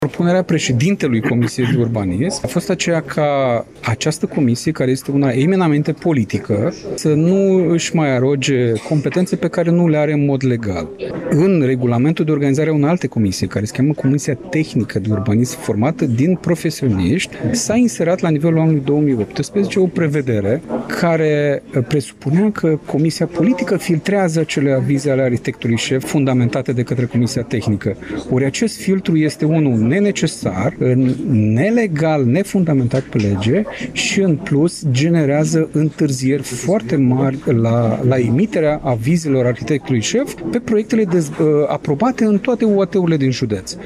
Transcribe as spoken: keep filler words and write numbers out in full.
Propunerea președintelui Comisiei de Urbanism a fost aceea ca această comisie, care este una eminamente politică, să nu își mai aroge competențe pe care nu le are în mod legal. În regulamentul de organizare a unei alte comisii, care se cheamă Comisia Tehnică de Urbanism, formată din profesioniști, s-a inserat la nivelul anului două mii optsprezece o prevedere care presupunea că Comisia Politică filtrează acele avize ale arhitectului șef fundamentate de către Comisia Tehnică. Ori acest filtru este unul nenecesar, nelegal, nefundamentat pe lege și în plus generează întârzieri foarte mari la, la emiterea avizelor arhitectului șef pe proiectele dez, aprobate în toate U A T-urile din județ.